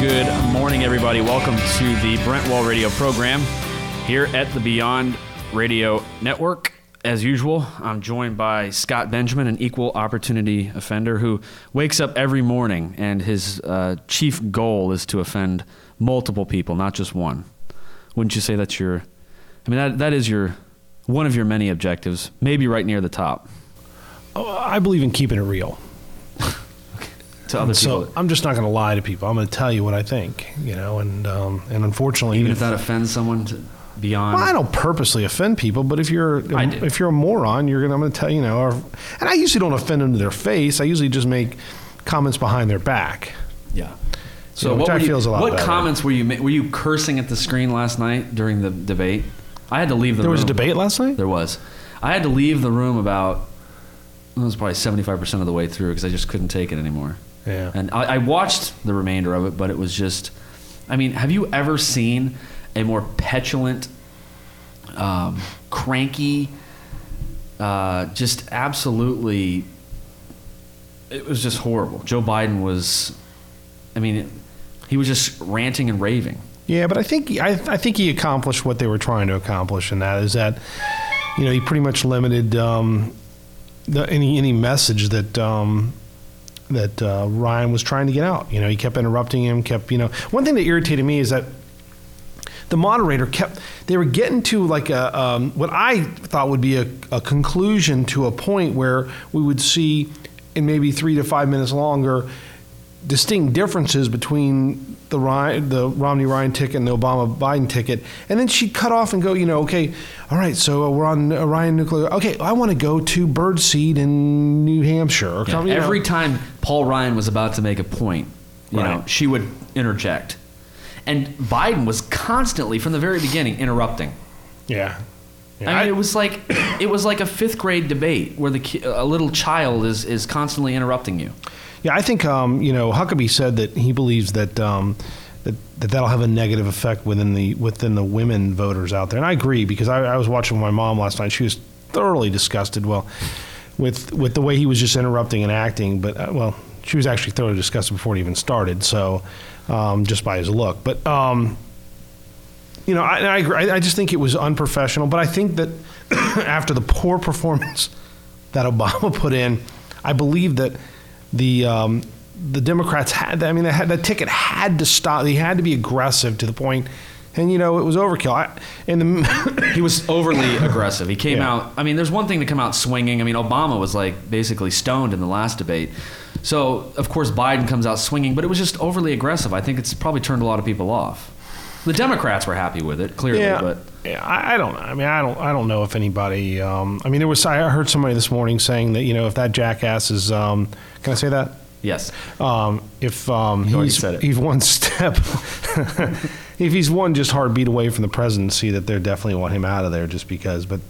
Good morning, everybody. Welcome to the Brent Wall Radio program here at the Beyond Radio Network. As usual, I'm joined by Scott Benjamin, an equal opportunity offender who wakes up every morning and his chief goal is to offend multiple people, not just one. Wouldn't you say that's your... I mean, that is one of your many objectives, maybe right near the top. Oh, I believe in keeping it real. To other people. So I'm just not going to lie to people. I'm going to tell you what I think, and unfortunately, even if that offends someone beyond. Well, I don't purposely offend people, but if you're a moron, I'm going to tell and I usually don't offend them to their face. I usually just make comments behind their back. Yeah. So what comments were you cursing at the screen last night during the debate? I had to leave the room. There was a debate last night? There was. I had to leave the room about, it was probably 75% of the way through because I just couldn't take it anymore. Yeah. And I watched the remainder of it, but it was just, I mean, have you ever seen a more petulant, cranky, just absolutely, it was just horrible. Joe Biden was, he was just ranting and raving. Yeah, but I think he accomplished what they were trying to accomplish, and that is that, he pretty much limited any message that Ryan was trying to get out. He kept interrupting him. One thing that irritated me is that the moderator they were getting to like what I thought would be a conclusion to a point where we would see in maybe 3 to 5 minutes longer distinct differences between the Romney-Ryan ticket and the Obama-Biden ticket. And then she'd cut off and go, okay, all right, so we're on Ryan nuclear. Okay, I want to go to birdseed in New Hampshire. Every time Paul Ryan was about to make a point, she would interject. And Biden was constantly, from the very beginning, interrupting. Yeah. It was like a fifth grade debate where a little child is constantly interrupting you. Yeah, I think Huckabee said that he believes that that'll have a negative effect within the women voters out there, and I agree because I was watching with my mom last night. She was thoroughly disgusted, with the way he was just interrupting and acting. But she was actually thoroughly disgusted before it even started. So just by his look, but I agree. I just think it was unprofessional. But I think that after the poor performance that Obama put in, I believe that the Democrats that ticket had to stop. They had to be aggressive to the point, and it was overkill. He was overly aggressive. He came out. There's one thing to come out swinging. Obama was like basically stoned in the last debate, so of course Biden comes out swinging, but it was just overly aggressive. I think it's probably turned a lot of people off. The Democrats were happy with it, clearly, but I don't know. I don't know if anybody. I heard somebody this morning saying that if that jackass is. Can I say that? Yes. If he's one step, if he's one just heartbeat away from the presidency, that they definitely want him out of there just because. But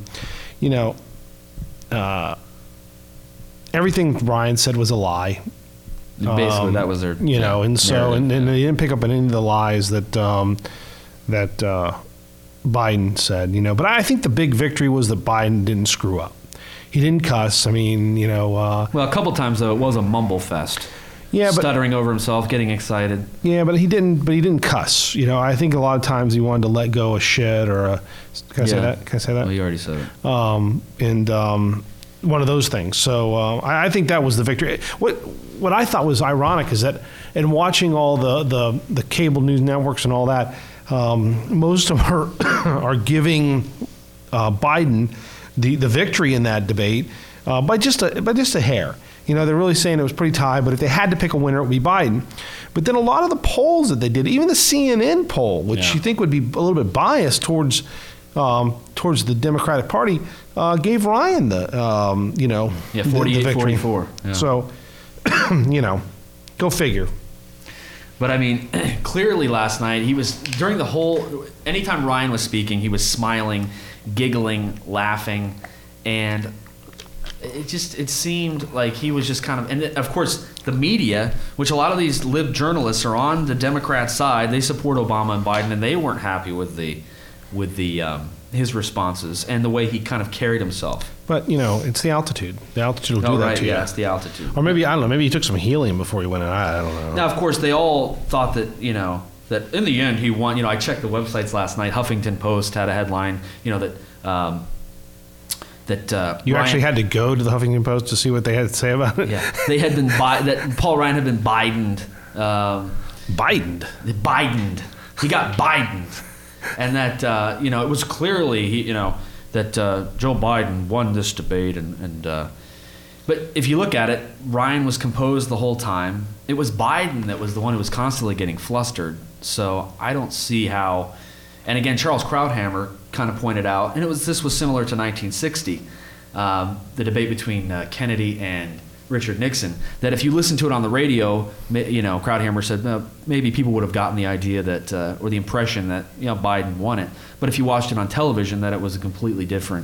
everything Ryan said was a lie. Basically, that was their. And so and they didn't pick up on any of the lies that Biden said. But I think the big victory was that Biden didn't screw up. He didn't cuss. Well, a couple times though, it was a mumble fest. Yeah, stuttering over himself, getting excited. Yeah, but he didn't cuss. I think a lot of times he wanted to let go a shit or a. Can I say that? Can I say that? Well, you already said it. One of those things. So I think that was the victory. What I thought was ironic is that in watching all the cable news networks and all that, most of them are giving Biden the victory in that debate by just a hair. They're really saying it was pretty tight, but if they had to pick a winner, it would be Biden. But then a lot of the polls that they did, even the CNN poll, which you think would be a little bit biased towards the Democratic Party, gave Ryan the 48-44. Yeah. So, go figure. But clearly last night he was anytime Ryan was speaking, he was smiling, giggling, laughing, and it seemed like he was just kind of, and of course the media, which a lot of these lib journalists are on the Democrat side, they support Obama and Biden, and they weren't happy with the his responses and the way he kind of carried himself. But, it's the altitude. The altitude will do that to you. Yeah, it's the altitude. Or maybe, I don't know, maybe he took some helium before he went in. I don't know. Now, of course, they all thought that, that in the end he won. I checked the websites last night. Huffington Post had a headline, that you Ryan, actually had to go to the Huffington Post to see what they had to say about it? Yeah, they had been that Paul Ryan had been Bidened. Bidened? Bidened. He got Bidened. And that, it was clearly, that Joe Biden won this debate. But if you look at it, Ryan was composed the whole time. It was Biden that was the one who was constantly getting flustered. So I don't see how. And again, Charles Krauthammer kind of pointed out, and this was similar to 1960, the debate between Kennedy and Richard Nixon, that if you listen to it on the radio, Krauthammer said maybe people would have gotten the idea that, or the impression that, Biden won it. But if you watched it on television, that it was a completely different,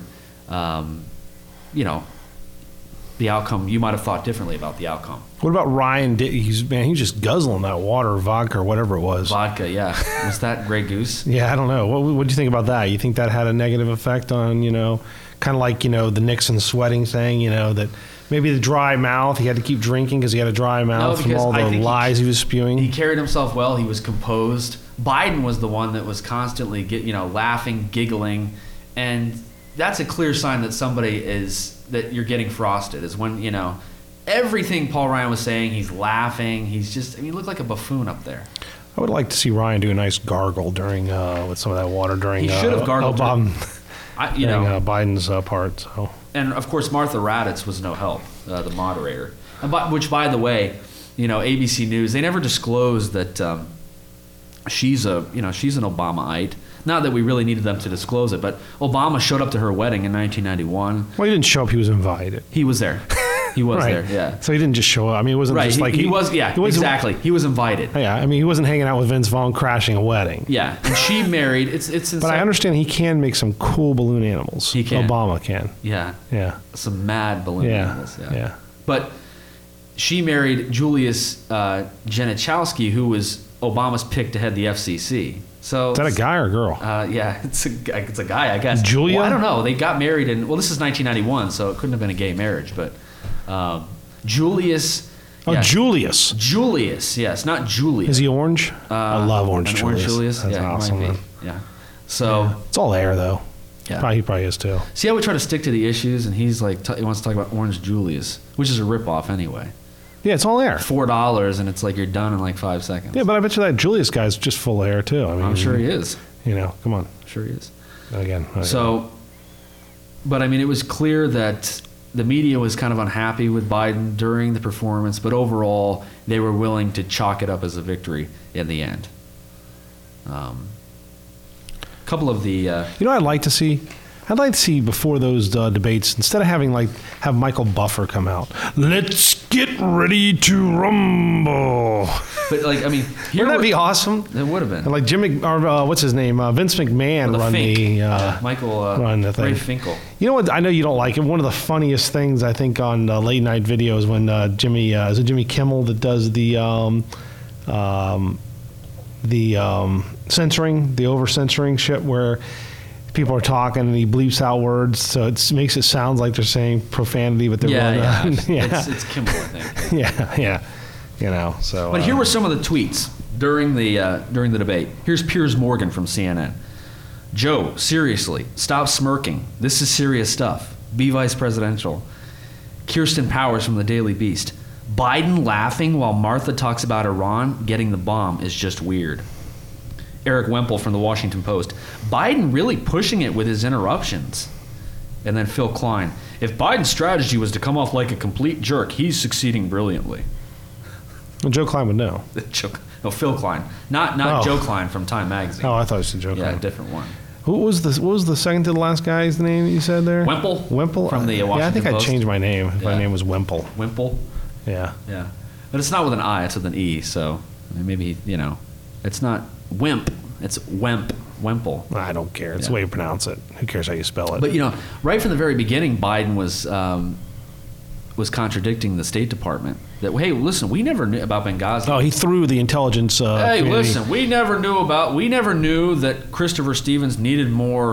the outcome. You might have thought differently about the outcome. What about Ryan? He's just guzzling that water or vodka or whatever it was. Vodka, yeah. Was that Grey Goose? Yeah, I don't know. What do you think about that? You think that had a negative effect on, kind of like, the Nixon sweating thing, that maybe the dry mouth, he had to keep drinking because he had a dry mouth from all the lies he was spewing? He carried himself well. He was composed. Biden was the one that was constantly, laughing, giggling. And that's a clear sign that that you're getting frosted, is when, everything Paul Ryan was saying, he's laughing. He's just, he looked like a buffoon up there. I would like to see Ryan do a nice gargle during, with some of that water during, he should have gargled Biden's part. So. And of course, Martha Raddatz was no help, the moderator. Which, by the way, ABC News, they never disclosed that she's an Obamaite. Not that we really needed them to disclose it, but Obama showed up to her wedding in 1991. Well, he didn't show up; he was invited. He was there. He was right. there. Yeah. So he didn't just show up. I mean, it wasn't just like he was. Yeah. Exactly. He was invited. Yeah. I mean, he wasn't hanging out with Vince Vaughn crashing a wedding. Yeah. And she married. It's. But I understand he can make some cool balloon animals. He can. Obama can. Yeah. Yeah. Some mad balloon animals. Yeah. But she married Julius Genachowski, who was Obama's pick to head the FCC. So is that a guy or a girl? Yeah, it's a guy, I guess. Julia? Well, I don't know. They got married in, this is 1991, so it couldn't have been a gay marriage, but Julius. Oh, yeah. Julius. Julius, yes, not Julia. Is he orange? I love orange Julius. Orange Julius? That's awesome, man. Yeah. So it's all air, though. Yeah. He probably is, too. See how we try to stick to the issues, and he's like, he wants to talk about Orange Julius, which is a ripoff anyway. Yeah, it's all air. $4, and it's like you're done in like 5 seconds. Yeah, but I bet you that Julius guy's just full of air, too. I mean, I'm sure he is. Come on. Sure he is. Again. So, but I mean, it was clear that the media was kind of unhappy with Biden during the performance, but overall, they were willing to chalk it up as a victory in the end. Couple of the... what I'd like to see? I'd like to see before those debates, instead of have Michael Buffer come out, let's get ready to rumble. But wouldn't that be awesome? It would have been. And like what's his name? Vince McMahon run run the thing. Ray Finkel. You know what? I know you don't like it. One of the funniest things I think on late night videos when Jimmy Kimmel that does the censoring, the over censoring shit where people are talking and he bleeps out words, so it makes it sound like they're saying profanity, but they're It's Kimmel, I think. Yeah. So. But here were some of the tweets during the debate. Here's Piers Morgan from CNN. Joe, seriously, stop smirking. This is serious stuff. Be vice presidential. Kirsten Powers from the Daily Beast. Biden laughing while Martha talks about Iran getting the bomb is just weird. Eric Wemple from the Washington Post. Biden really pushing it with his interruptions. And then Phil Klein. If Biden's strategy was to come off like a complete jerk, he's succeeding brilliantly. Well, Joe Klein would know. No, Phil Klein. Not Joe Klein from Time Magazine. Oh, I thought you said Joe Klein. Yeah, a different one. What was the second to the last guy's name that you said there? Wemple. Wemple? From the Washington Post. Yeah, I think I'd change my name if my name was Wemple. Wemple? Yeah. Yeah. But it's not with an I, it's with an E, so maybe, it's not Wimp, it's Wemp. Wemple. I don't care. It's the way you pronounce it. Who cares how you spell it? But, right from the very beginning, Biden was contradicting the State Department. That, hey, listen, we never knew about Benghazi. Oh, he threw the intelligence. Hey, listen, we never knew that Christopher Stevens needed more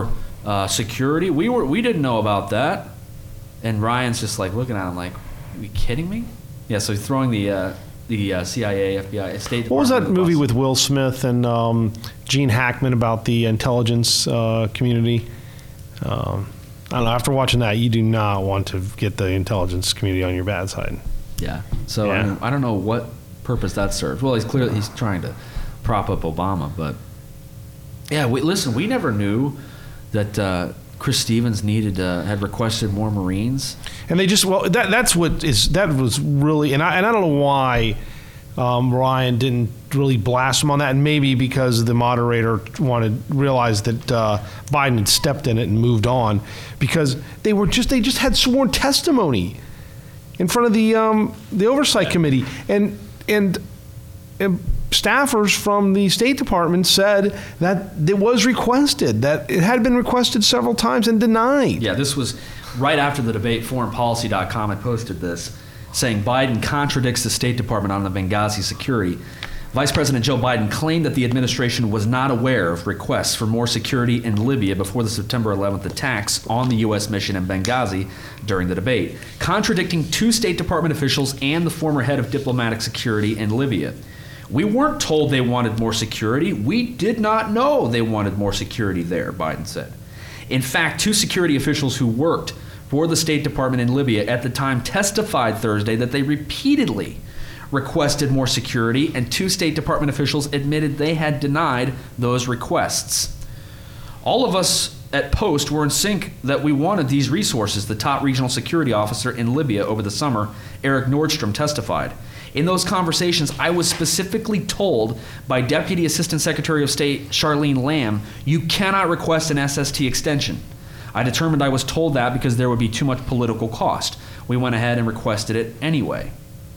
Security, we didn't know about that. And Ryan's just like looking at him like, are you kidding me? Yeah, so he's throwing the CIA, FBI, State Department. What was that movie with Will Smith and Gene Hackman about the intelligence community? I don't know. After watching that, you do not want to get the intelligence community on your bad side. Yeah. So Yeah. I mean, I don't know what purpose that serves. Well, he's trying to prop up Obama, but yeah. We never knew that Chris Stevens had requested more Marines. And they just that was really, and I don't know why Ryan didn't really blast him on that, and maybe because the moderator realized that Biden had stepped in it and moved on, because they just had sworn testimony in front of the oversight committee, and staffers from the State Department said that it was requested, that it had been requested several times and denied. Yeah, this was right after the debate. Foreignpolicy.com had posted this, saying Biden contradicts the State Department on the Benghazi security. Vice President Joe Biden claimed that the administration was not aware of requests for more security in Libya before the September 11th attacks on the U.S. mission in Benghazi during the debate, contradicting two State Department officials and the former head of diplomatic security in Libya. We weren't told they wanted more security. We did not know they wanted more security there, Biden said. In fact, two security officials who worked for the State Department in Libya at the time testified Thursday that they repeatedly requested more security, and two State Department officials admitted they had denied those requests. All of us at Post were in sync that we wanted these resources, the top regional security officer in Libya over the summer, Eric Nordstrom, testified. In those conversations, I was specifically told by Deputy Assistant Secretary of State Charlene Lamb, you cannot request an SST extension. I determined I was told that because there would be too much political cost. We went ahead and requested it anyway.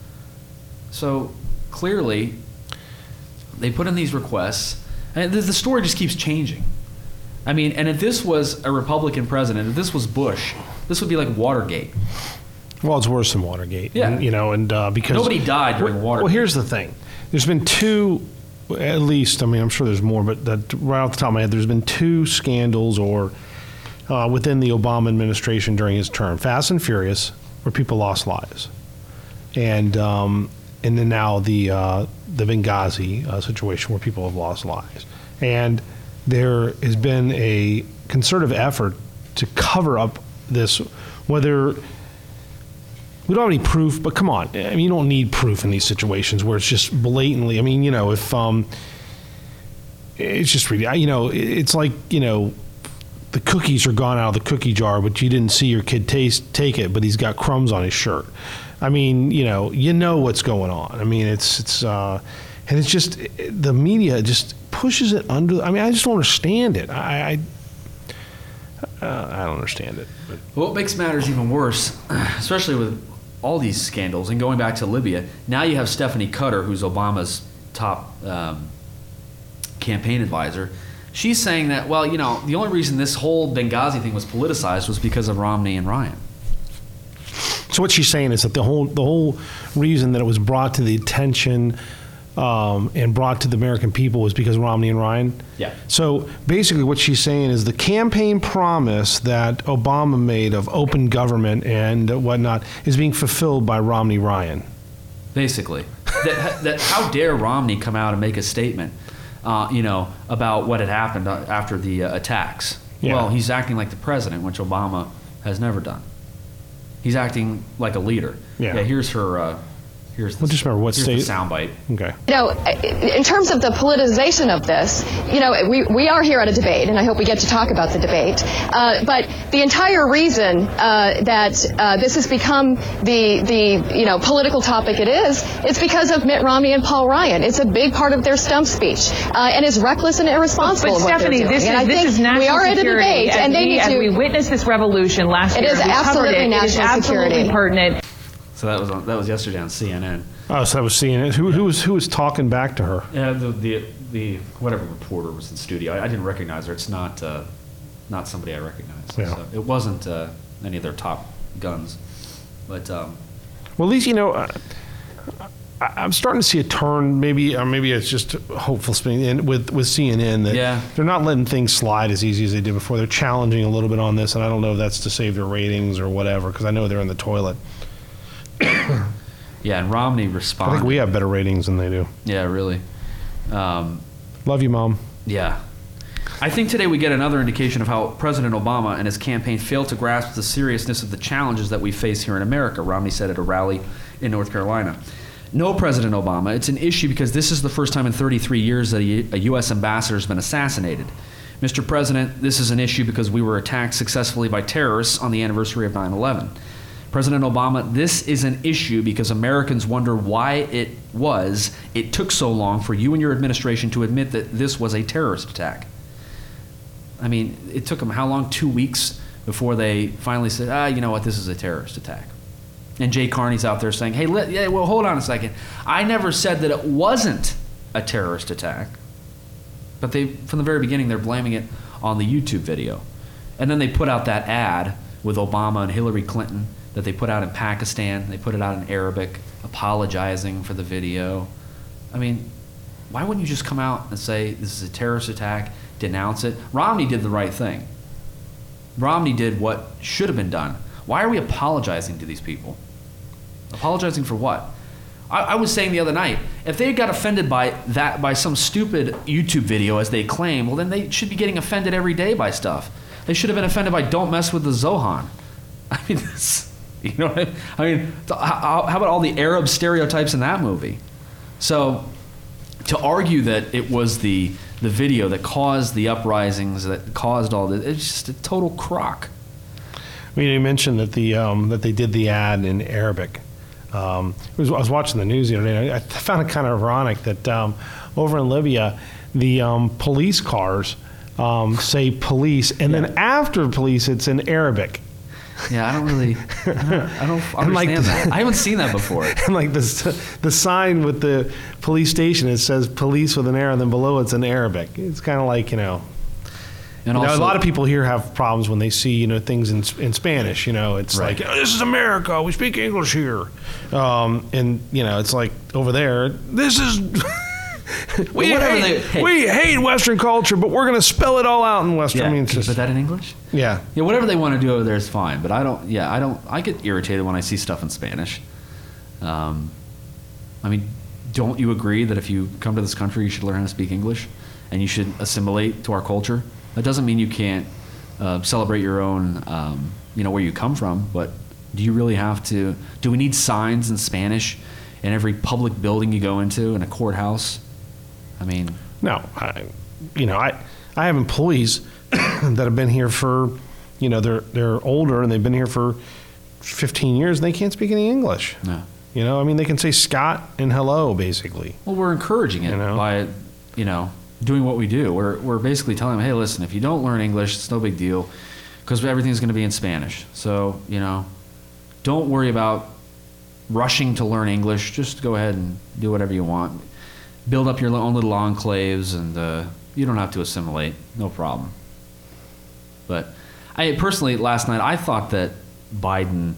So clearly, they put in these requests, and the story just keeps changing. I mean, and if this was a Republican president, if this was Bush, this would be like Watergate. Well, it's worse than Watergate. Yeah. And because nobody died during Watergate. Well, here's the thing. There's been two, at least, I mean, I'm sure there's more, but right off the top of my head, there's been two scandals within the Obama administration during his term. Fast and Furious, where people lost lives. And then now the Benghazi situation where people have lost lives. And there has been a concerted effort to cover up this, whether we don't have any proof, but come on. I mean, you don't need proof in these situations where it's just blatantly, I mean, if it's just really, it's like, the cookies are gone out of the cookie jar, but you didn't see your kid take it, but he's got crumbs on his shirt. I mean, you know what's going on. I mean, it's and it's just, the media just pushes it under, I mean, I just don't understand it. I don't understand it. But. What makes matters even worse, especially with all these scandals, and going back to Libya, now you have Stephanie Cutter, who's Obama's top campaign advisor. She's saying that, well, the only reason this whole Benghazi thing was politicized was because of Romney and Ryan. So what she's saying is that the whole reason that it was brought to the attention and brought to the American people was because of Romney and Ryan? Yeah. So basically what she's saying is the campaign promise that Obama made of open government and whatnot is being fulfilled by Romney Ryan. Basically. that how dare Romney come out and make a statement, about what had happened after the attacks? Yeah. Well, he's acting like the president, which Obama has never done. He's acting like a leader. Yeah. Here's her. Here's the, well, just remember what here's state. the soundbite. Okay. In terms of the politicization of this, we are here at a debate, and I hope we get to talk about the debate. But the entire reason that this has become the political topic it is because of Mitt Romney and Paul Ryan. It's a big part of their stump speech, and is reckless and irresponsible. But Stephanie, this is national we are at a security, debate, and they need to. We witnessed this revolution last year. It is absolutely national security. Absolutely pertinent. So that was yesterday on CNN. Oh, so I was seeing it. Who was talking back to her? Yeah, the whatever reporter was in the studio. I didn't recognize her. It's not somebody I recognize. Yeah. So it wasn't any of their top guns, but well, at least I'm starting to see a turn, maybe it's just hopeful spinning with CNN that they're not letting things slide as easy as they did before. They're challenging a little bit on this, and I don't know if that's to save their ratings or whatever, because I know they're in the toilet. Yeah, and Romney responded. I think we have better ratings than they do. Yeah, really. Love you, Mom. Yeah. I think today we get another indication of how President Obama and his campaign failed to grasp the seriousness of the challenges that we face here in America, Romney said at a rally in North Carolina. No, President Obama, it's an issue because this is the first time in 33 years that a U.S. ambassador has been assassinated. Mr. President, this is an issue because we were attacked successfully by terrorists on the anniversary of 9/11. President Obama, this is an issue because Americans wonder why it took so long for you and your administration to admit that this was a terrorist attack. I mean, it took them how long? 2 weeks before they finally said, you know what, this is a terrorist attack. And Jay Carney's out there saying, hey, well, hold on a second. I never said that it wasn't a terrorist attack. But from the very beginning, they're blaming it on the YouTube video. And then they put out that ad with Obama and Hillary Clinton that they put out in Pakistan. They put it out in Arabic, apologizing for the video. I mean, why wouldn't you just come out and say this is a terrorist attack, denounce it? Romney did the right thing. Romney did what should have been done. Why are we apologizing to these people? Apologizing for what? I was saying the other night, if they got offended by some stupid YouTube video, as they claim, well, then they should be getting offended every day by stuff. They should have been offended by "Don't mess with the Zohan." I mean, you know what I mean? How about all the Arab stereotypes in that movie? So, to argue that it was the video that caused the uprisings, that caused all this, it's just a total crock. I mean, you mentioned that that they did the ad in Arabic. I was watching the news the other day. I found it kind of ironic that over in Libya, the police cars say police, and then after police, it's in Arabic. Yeah, I don't understand that. I haven't seen that before. And like the sign with the police station, it says police with an arrow, and then below it's in Arabic. It's kind of like, And also, a lot of people here have problems when they see, things in Spanish. It's right. Like, this is America. We speak English here. And, it's like over there, this is... we hate Western culture, but we're going to spell it all out in Western. Yeah. I mean, Can you put that in English? Yeah. Yeah, whatever they want to do over there is fine. But I get irritated when I see stuff in Spanish. I mean, don't you agree that if you come to this country, you should learn how to speak English and you should assimilate to our culture? That doesn't mean you can't celebrate your own, where you come from, but do you really have to? Do we need signs in Spanish in every public building you go into, in a courthouse? I mean... No. I have employees that have been here for, they're older and they've been here for 15 years and they can't speak any English. No. They can say Scott and hello, basically. Well, we're encouraging it by, doing what we do. We're basically telling them, hey, listen, if you don't learn English, it's no big deal because everything's going to be in Spanish. So, don't worry about rushing to learn English. Just go ahead and do whatever you want. Build up your own little enclaves, and you don't have to assimilate. No problem. But I personally, last night, I thought that Biden,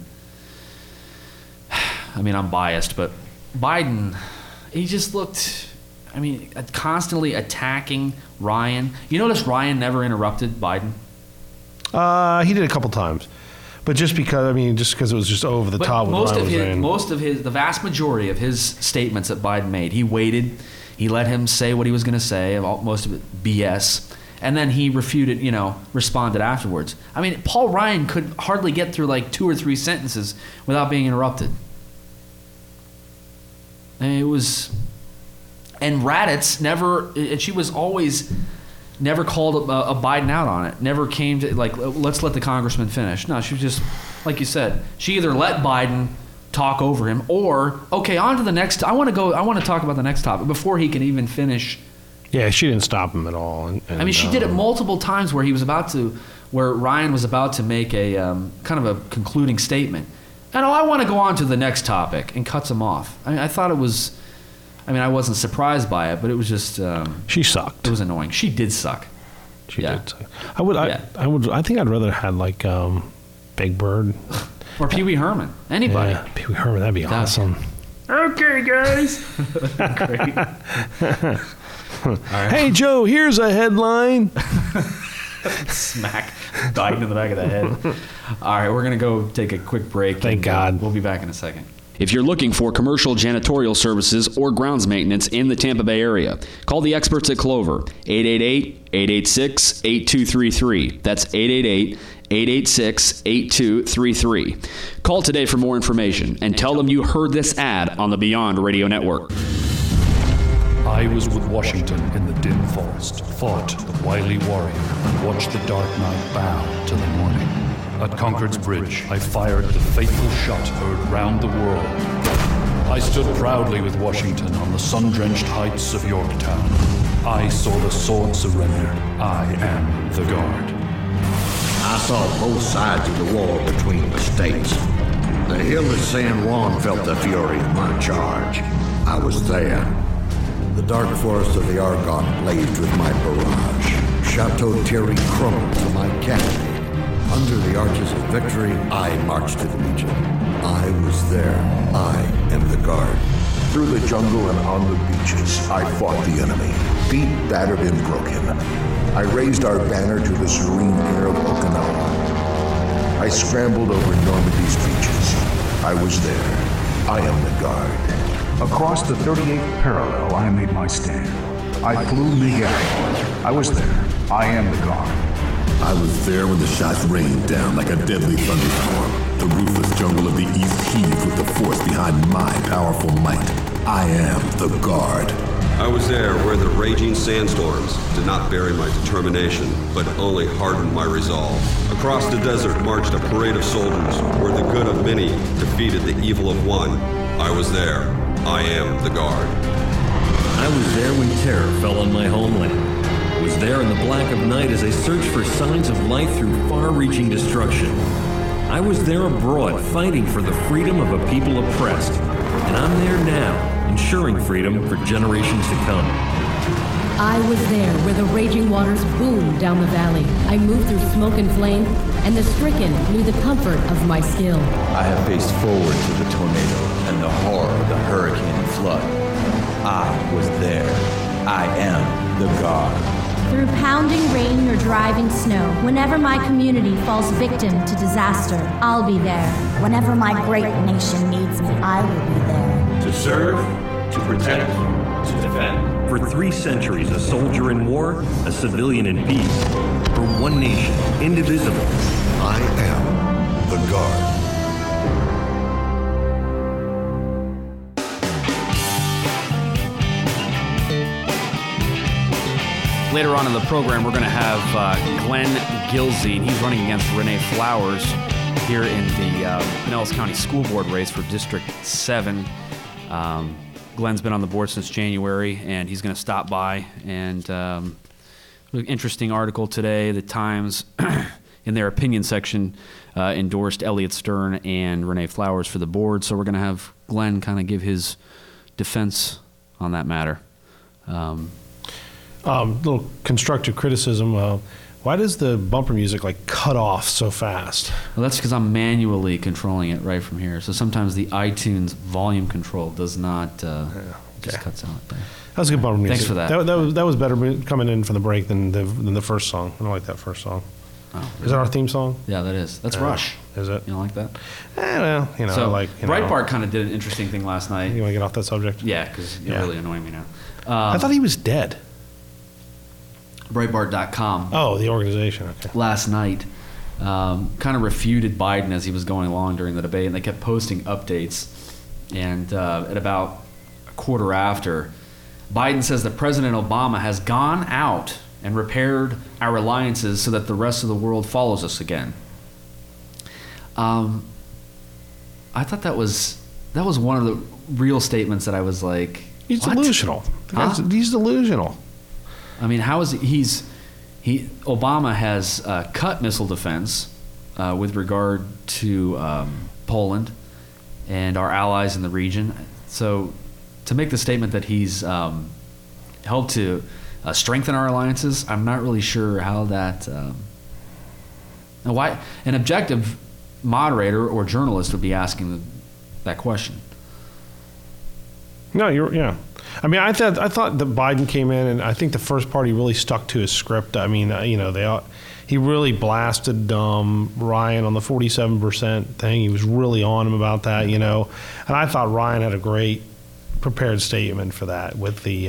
I mean, I'm biased, but Biden, he just looked... constantly attacking Ryan. You notice Ryan never interrupted Biden? He did a couple times. But just because it was just over the top with Ryan was saying. The vast majority of his statements that Biden made, he waited, he let him say what he was going to say, most of it BS, and then he responded afterwards. I mean, Paul Ryan could hardly get through like 2 or 3 sentences without being interrupted. And it was... And Raddatz she was always never called a Biden out on it. Never came to, let's let the congressman finish. No, she was just, like you said, she either let Biden talk over him or, okay, on to the next, I want to talk about the next topic before he can even finish. Yeah, she didn't stop him at all. She did it multiple times where Ryan was about to make a kind of a concluding statement. And I want to go on to the next topic and cuts him off. I thought it was... I wasn't surprised by it, but it was just... she sucked. It was annoying. She did suck. She did suck. I think I'd rather had Big Bird. Or Pee Wee Herman. Anybody. Yeah, Pee Wee Herman, that'd be awesome. Okay, guys. Great. Right. Hey, Joe, here's a headline. Smack Biden in the back of the head. All right, we're going to go take a quick break. Thank God. We'll be back in a second. If you're looking for commercial janitorial services or grounds maintenance in the Tampa Bay area, call the experts at Clover, 888-886-8233. That's 888-886-8233. Call today for more information and tell them you heard this ad on the Beyond Radio Network. I was with Washington in the dim forest, fought the wily warrior, and watched the dark night bow to the morning. At Concord's Bridge, I fired the fateful shot heard round the world. I stood proudly with Washington on the sun-drenched heights of Yorktown. I saw the sword surrender. I am the Guard. I saw both sides of the war between the states. The hill of San Juan felt the fury of my charge. I was there. The dark forest of the Argonne blazed with my barrage. Chateau Thierry crumbled to my cannonade. Under the arches of victory, I marched to the Legion. I was there. I am the Guard. Through the jungle and on the beaches, I fought the enemy, beat, battered, and broken. I raised our banner to the serene air of Okinawa. I scrambled over Normandy's beaches. I was there. I am the Guard. Across the 38th parallel, I made my stand. I flew Miguel. I was there. I am the Guard. I was there when the shots rained down like a deadly thunderstorm. The ruthless jungle of the East heaved with the force behind my powerful might. I am the Guard. I was there where the raging sandstorms did not bury my determination, but only hardened my resolve. Across the desert marched a parade of soldiers where the good of many defeated the evil of one. I was there. I am the Guard. I was there when terror fell on my homeland. I was there in the black of night as I searched for signs of life through far-reaching destruction. I was there abroad fighting for the freedom of a people oppressed. And I'm there now, ensuring freedom for generations to come. I was there where the raging waters boomed down the valley. I moved through smoke and flame, and the stricken knew the comfort of my skill. I have faced forward to the tornado and the horror of the hurricane and flood. I was there. I am the Guard. Through pounding rain or driving snow, whenever my community falls victim to disaster, I'll be there. Whenever my great nation needs me, I will be there. To serve, to protect, to defend. For 3 centuries, a soldier in war, a civilian in peace. For one nation, indivisible. I am the Guard. Later on in the program, we're going to have Glenn Gilsey, and he's running against Renee Flowers here in the Pinellas County School Board race for District 7. Glenn's been on the board since January, and he's going to stop by. And an interesting article today, the Times, in their opinion section, endorsed Elliot Stern and Renee Flowers for the board. So we're going to have Glenn kind of give his defense on that matter. Little constructive criticism. Why does the bumper music cut off so fast? Well, that's because I'm manually controlling it right from here. So sometimes the iTunes volume control does not just cuts out. There. That was a good bumper music. Thanks for that. That was better coming in from the break than the first song. I don't like that first song. Oh, really? Is that our theme song? Yeah, that is. That's Rush. Is it? You don't like that? Well, So I Breitbart kind of did an interesting thing last night. You want to get off that subject? Yeah, because you're really annoying me now. I thought he was dead. Breitbart.com. Oh, the organization. Okay. Last night kind of refuted Biden as he was going along during the debate, and they kept posting updates. And at about a quarter after, Biden says that President Obama has gone out and repaired our alliances so that the rest of the world follows us again. I thought that was one of the real statements that I was like, he's what? delusional. He's delusional. I mean, how is Obama has cut missile defense with regard to Poland and our allies in the region. So to make the statement that he's helped to strengthen our alliances, I'm not really sure how that. Why an objective moderator or journalist would be asking that question. No, yeah. I mean, I thought that Biden came in, and I think the first part he really stuck to his script. I mean, he really blasted Ryan on the 47% thing. He was really on him about that, and I thought Ryan had a great prepared statement for that with the,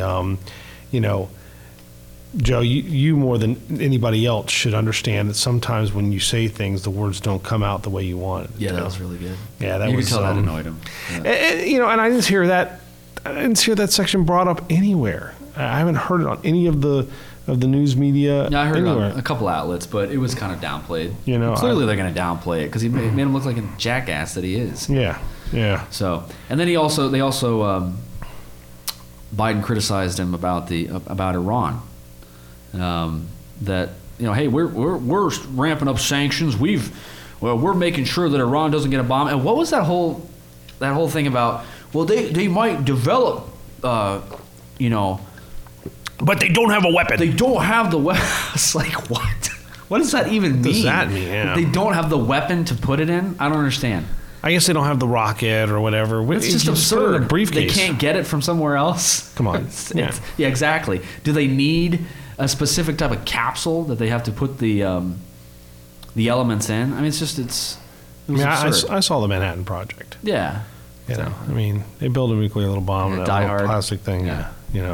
Joe, you more than anybody else should understand that sometimes when you say things, the words don't come out the way you want. Yeah, that was really good. Yeah, that you was. You could tell that annoyed him. Yeah. And I didn't hear that. I didn't hear that section brought up anywhere. I haven't heard it on any of the news media. Yeah, I heard anywhere. it on a couple outlets, but it was kind of downplayed. Clearly they're going to downplay it because he made him look like a jackass that he is. Yeah. So, and then they also Biden criticized him about Iran. That hey, we're ramping up sanctions. We're making sure that Iran doesn't get a bomb. And what was that whole thing about? Well, they might develop, but they don't have a weapon. They don't have the weapon. It's like, what? What does that even mean? What does that mean? Yeah. They don't have the weapon to put it in? I don't understand. I guess they don't have the rocket or whatever. It's just absurd. Put it in a briefcase. They can't get it from somewhere else. Come on. Yeah, exactly. Do they need a specific type of capsule that they have to put the elements in? I mean, I saw the Manhattan Project. Yeah. I mean, they build a nuclear little bomb and that little plastic thing. Yeah.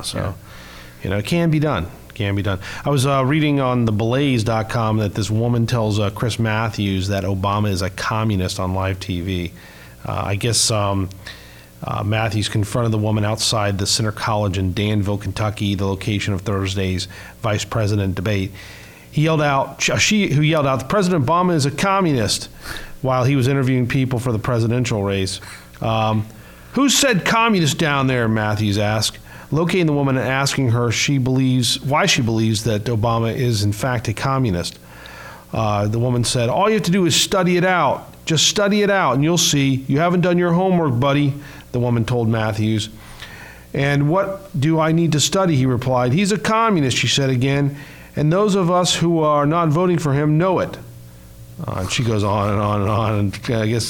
It can be done. I was reading on theblaze.com that this woman tells Chris Matthews that Obama is a communist on live TV. I guess Matthews confronted the woman outside the Center College in Danville, Kentucky, the location of Thursday's vice president debate. He yelled out, the President Obama is a communist, while he was interviewing people for the presidential race. Who said communist down there? Matthews asked, locating the woman and asking her why she believes that Obama is in fact a communist. The woman said, all you have to do is study it out. Just study it out and you'll see. You haven't done your homework, buddy, the woman told Matthews. And what do I need to study? He replied. He's a communist, she said again, and those of us who are not voting for him know it. And she goes on and on and on, and I guess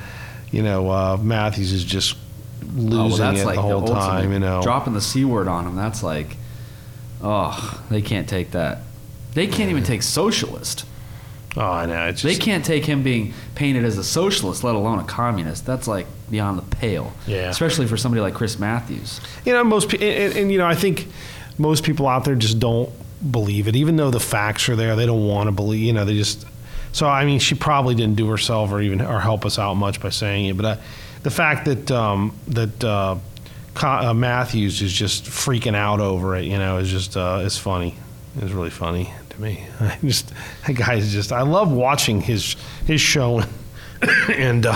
Matthews is just losing it like the whole time. Dropping the C word on him. That's like, they can't take that. They can't even take socialist. Oh, I know. They can't take him being painted as a socialist, let alone a communist. That's like beyond the pale. Yeah. Especially for somebody like Chris Matthews. I think most people out there just don't believe it, even though the facts are there. They don't want to believe. They just. So I mean, she probably didn't do herself or help us out much by saying it. But the fact that Matthews is just freaking out over it, is just it's funny. It's really funny to me. That guy is just. I love watching his show, and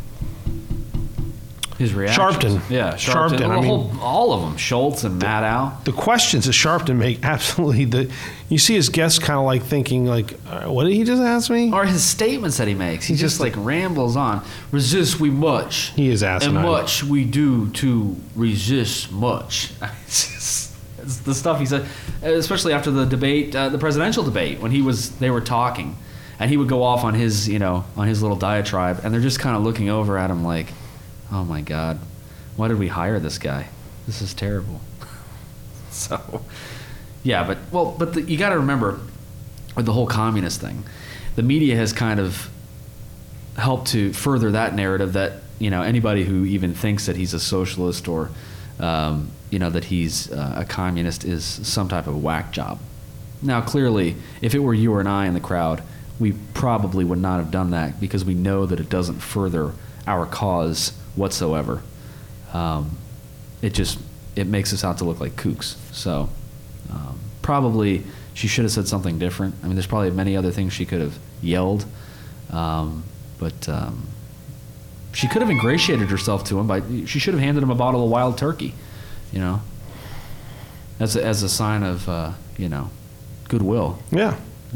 his reactions. Sharpton. Yeah, Sharpton. All of them, Schultz and Maddow. The questions that Sharpton make absolutely. You see his guests kind of like thinking like, what did he just ask me? Or his statements that he makes. He just like rambles on. Resist we much. He is asinine. And much we do to resist much. It's the stuff he said, especially after the debate, the presidential debate, when they were talking, and he would go off on his little diatribe, and they're just kind of looking over at him like, oh my God, why did we hire this guy? This is terrible. So, yeah, but you got to remember, with the whole communist thing, the media has kind of helped to further that narrative that anybody who even thinks that he's a socialist or that he's a communist is some type of whack job. Now, clearly, if it were you or I in the crowd, we probably would not have done that because we know that it doesn't further our cause whatsoever. It makes us out to look like kooks. So probably she should have said something different. I mean, there's probably many other things she could have yelled, but she could have ingratiated herself to him she should have handed him a bottle of wild turkey, as a sign of goodwill. Yeah.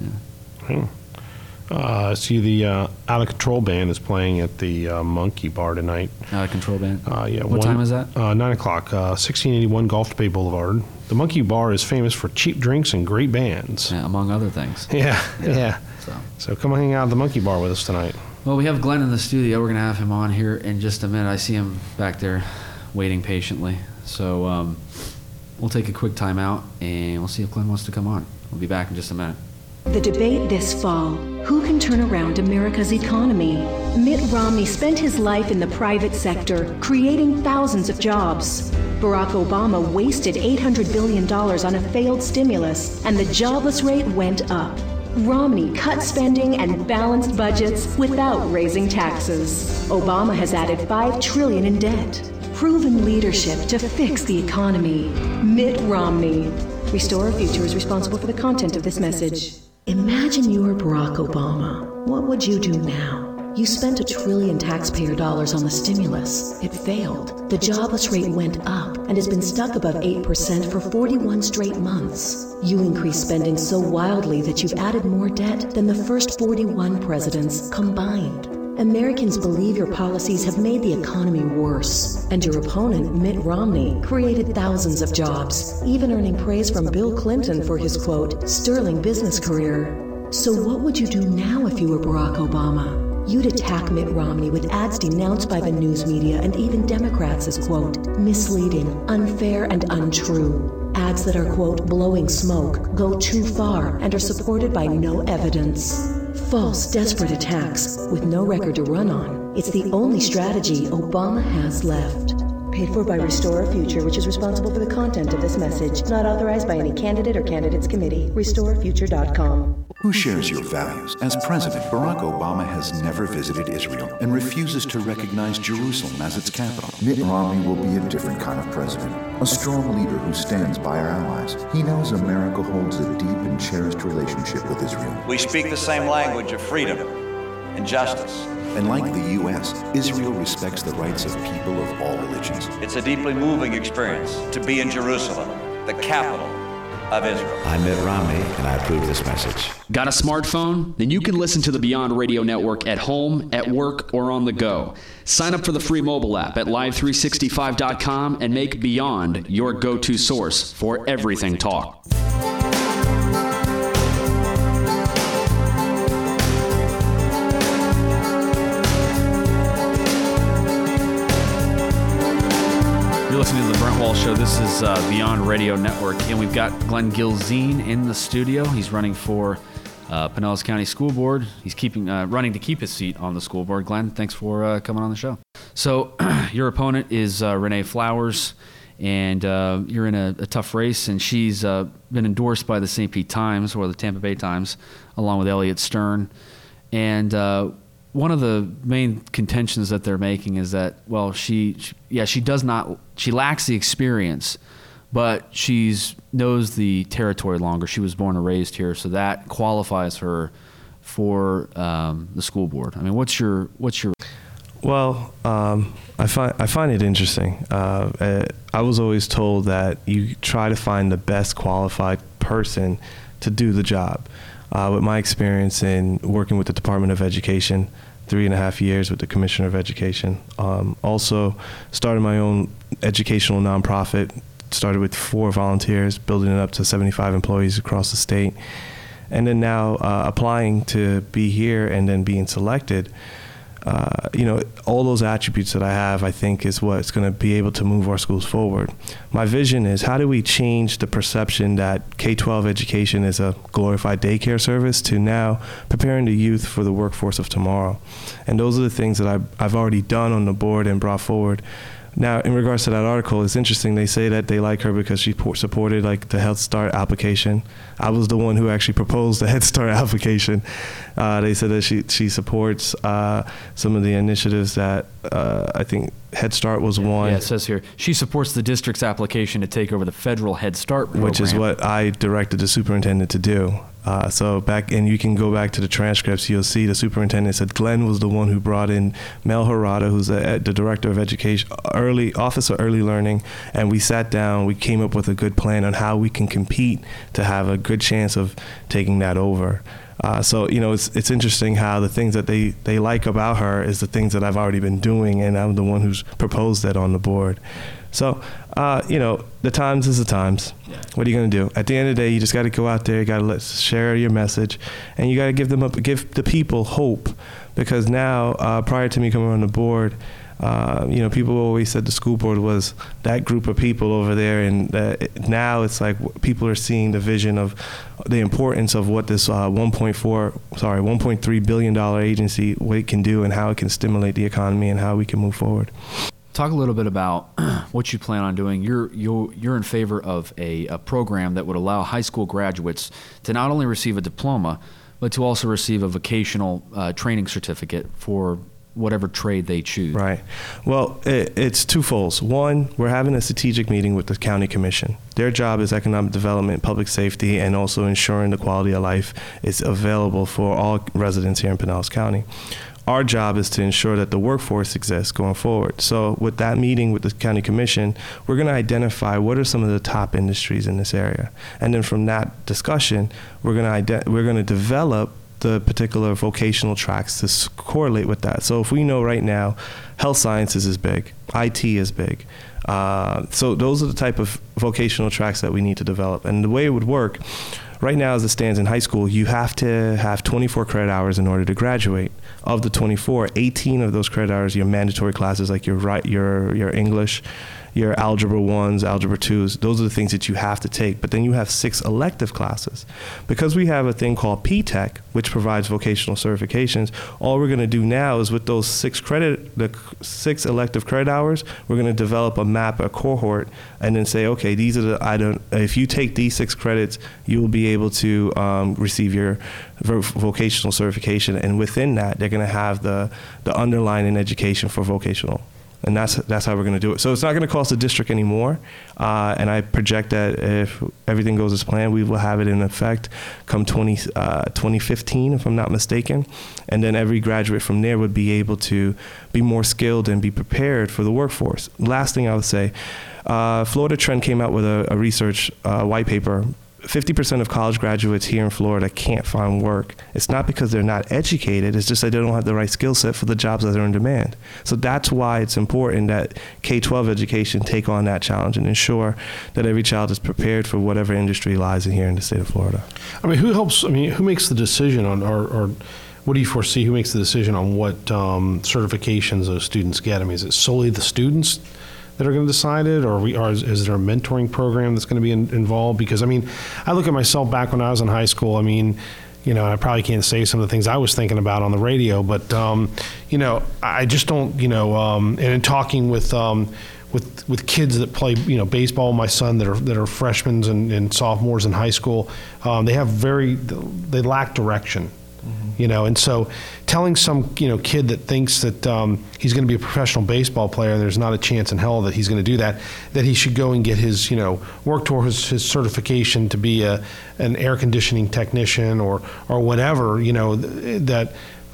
I see the Out of Control band is playing at the Monkey Bar tonight. Out of Control band? Yeah. What time is that? 9 o'clock, 1681 Gulf Bay Boulevard. The Monkey Bar is famous for cheap drinks and great bands. Yeah, among other things. Yeah. So come hang out at the Monkey Bar with us tonight. Well, we have Glenn in the studio. We're going to have him on here in just a minute. I see him back there waiting patiently. So we'll take a quick time out, and we'll see if Glenn wants to come on. We'll be back in just a minute. The debate this fall: who can turn around America's economy? Mitt Romney spent his life in the private sector, creating thousands of jobs. Barack Obama wasted $800 billion on a failed stimulus, and the jobless rate went up. Romney cut spending and balanced budgets without raising taxes. Obama has added $5 trillion in debt. Proven leadership to fix the economy. Mitt Romney. Restore Our Future is responsible for the content of this message. Imagine you're Barack Obama. What would you do now? You spent $1 trillion taxpayer dollars on the stimulus. It failed. The jobless rate went up and has been stuck above 8% for 41 straight months. You increased spending so wildly that you've added more debt than the first 41 presidents combined. Americans believe your policies have made the economy worse, and your opponent, Mitt Romney, created thousands of jobs, even earning praise from Bill Clinton for his, quote, sterling business career. So what would you do now if you were Barack Obama? You'd attack Mitt Romney with ads denounced by the news media and even Democrats as, quote, misleading, unfair, and untrue. Ads that are, quote, blowing smoke, go too far, and are supported by no evidence. False, desperate attacks with no record to run on. It's the only strategy Obama has left. Paid for by Restore Our Future, which is responsible for the content of this message. Not authorized by any candidate or candidates committee. RestoreFuture.com. Who shares your values? As president, Barack Obama has never visited Israel and refuses to recognize Jerusalem as its capital. Mitt Romney will be a different kind of president, a strong leader who stands by our allies. He knows America holds a deep and cherished relationship with Israel. We speak the same language of freedom and justice. And like the U.S., Israel respects the rights of people of all religions. It's a deeply moving experience to be in Jerusalem, the capital of Israel. I'm Mitt Romney, and I approve this message. Got a smartphone? Then you can listen to the Beyond Radio Network at home, at work, or on the go. Sign up for the free mobile app at live365.com and make Beyond your go-to source for everything talk. You're listening to the Brent Walsh Show. This is Beyond Radio Network, and we've got Glenn Gilzine in the studio. He's running for Pinellas County School Board. He's running to keep his seat on the school board. Glenn, thanks for coming on the show. So your opponent is Renee Flowers, and you're in a tough race, and she's been endorsed by the St. Pete Times, or the Tampa Bay Times, along with Elliot Stern. And one of the main contentions that they're making is that, well, she lacks the experience, but she knows the territory longer. She was born and raised here, so that qualifies her for the school board. I mean, what's your? Well, I find it interesting. I was always told that you try to find the best qualified person to do the job. With my experience in working with the Department of Education, 3.5 years with the Commissioner of Education. Also started my own educational nonprofit, started with 4 volunteers, building it up to 75 employees across the state. And then now applying to be here and then being selected. All those attributes that I have, I think, is what's going to be able to move our schools forward. My vision is, how do we change the perception that K-12 education is a glorified daycare service to now preparing the youth for the workforce of tomorrow? And those are the things that I've already done on the board and brought forward. Now, in regards to that article, it's interesting. They say that they like her because she supported the Head Start application. I was the one who actually proposed the Head Start application. They said that she supports some of the initiatives that I think Head Start was one. Yeah, it says here, she supports the district's application to take over the federal Head Start program, which is what I directed the superintendent to do. And you can go back to the transcripts, you'll see the superintendent said Glenn was the one who brought in Mel Harada, who's the director of education, Office of Early Learning, and we sat down, we came up with a good plan on how we can compete to have a good chance of taking that over. It's interesting how the things that they like about her is the things that I've already been doing, and I'm the one who's proposed that on the board. So, the times is the times. Yeah. What are you going to do? At the end of the day, you just got to go out there, you got to share your message, and you got to give the people hope, because now, prior to me coming on the board, People always said the school board was that group of people over there, and now it's like people are seeing the vision of the importance of what this $1.3 billion agency, what it can do and how it can stimulate the economy and how we can move forward. Talk a little bit about what you plan on doing. You're in favor of a program that would allow high school graduates to not only receive a diploma, but to also receive a vocational training certificate for whatever trade they choose. Right. Well, it's twofold. One, we're having a strategic meeting with the county commission. Their job is economic development, public safety, and also ensuring the quality of life is available for all residents here in Pinellas County. Our job is to ensure that the workforce exists going forward. So with that meeting with the county commission, we're going to identify what are some of the top industries in this area. And then from that discussion, we're going to develop the particular vocational tracks to correlate with that. So if we know right now, health sciences is big, IT is big. So those are the type of vocational tracks that we need to develop. And the way it would work, right now as it stands in high school, you have to have 24 credit hours in order to graduate. Of the 24, 18 of those credit hours, your mandatory classes like your English, your Algebra 1s, Algebra 2s, those are the things that you have to take. But then you have 6 elective classes. Because we have a thing called P-TECH, which provides vocational certifications, all we're going to do now is with those 6 elective credit hours, we're going to develop a map, a cohort, and then say, okay, these are if you take these 6 credits, you will be able to receive your vocational certification. And within that, they're going to have the underlying education for vocational. And that's how we're going to do it. So it's not going to cost the district anymore. And I project that if everything goes as planned, we will have it in effect come 2015, if I'm not mistaken. And then every graduate from there would be able to be more skilled and be prepared for the workforce. Last thing I would say, Florida Trend came out with a research white paper. 50% of college graduates here in Florida can't find work. It's not because they're not educated, it's just that they don't have the right skill set for the jobs that are in demand. So that's why it's important that K-12 education take on that challenge and ensure that every child is prepared for whatever industry lies in here in the state of Florida. Who makes the decision on, or what do you foresee, who makes the decision on what certifications those students get? I mean, is it solely the students that are going to decide it, or is there a mentoring program that's going to be involved? Because, I mean, I look at myself back when I was in high school. I mean, I probably can't say some of the things I was thinking about on the radio, but, I just don't, and in talking with kids that play, baseball, my son that are freshmen and sophomores in high school, they lack direction. And so telling some, kid that thinks that he's going to be a professional baseball player, and there's not a chance in hell that he's going to do that he should go and get his, work towards his certification to be an air conditioning technician or whatever, they're